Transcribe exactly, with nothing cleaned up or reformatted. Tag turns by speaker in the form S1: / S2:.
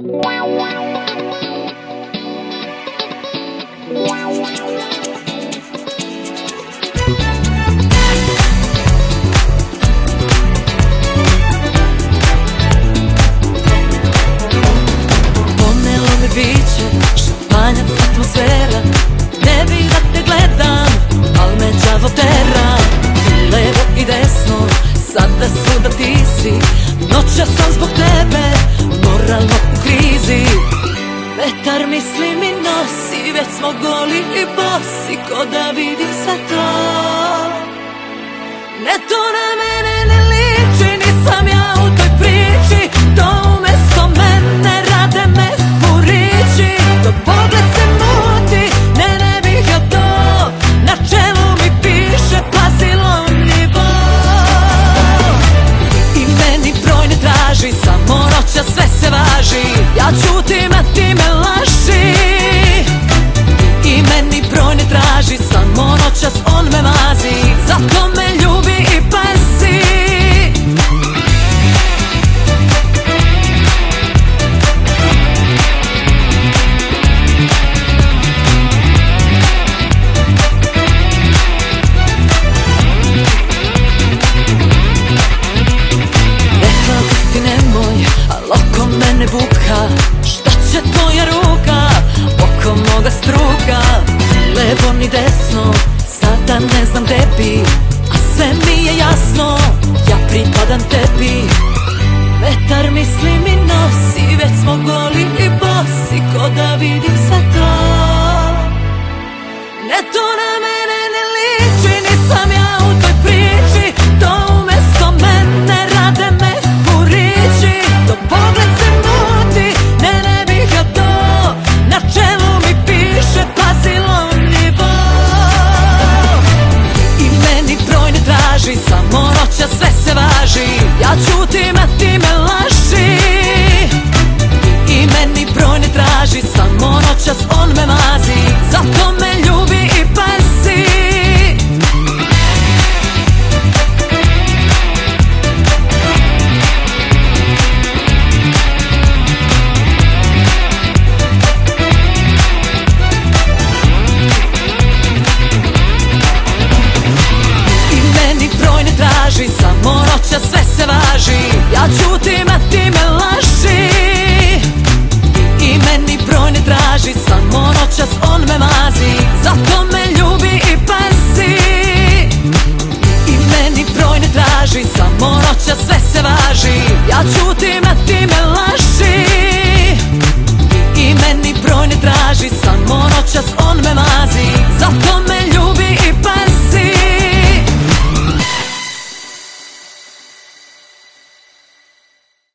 S1: Ponelo me biće, šampanjac, atmosfera. Ne bi da te gledam, al me đavo tera. I levo i desno, sada svuda ti si. Noćas sam zbog tebe, moralno u krizi. Vetar misli mi nosi, već smo goli i bosi, ko da vidim sve to. Ne, to na mene ne liči, nisam ja u toj priči. To umesto mene rade me hurići. To pogled se muti, ne, ne bih ja to. Na čelu mi piše pazilo nivo. I meni broj ne traži, samo noća sve se važi. Ja ćutim, a ti me laži. I meni broj ne traži, samo noćas on me mazi. Zato me ljubi i pazi. Rekla bih ti nemoj, al oko mene buka. Šta će tvoja ruka, oko moga struka. Levo ni desno, sada ne znam gde bi. A sve mi je jasno, ja pripadam tebi. Vetar misli mi nosi, već smo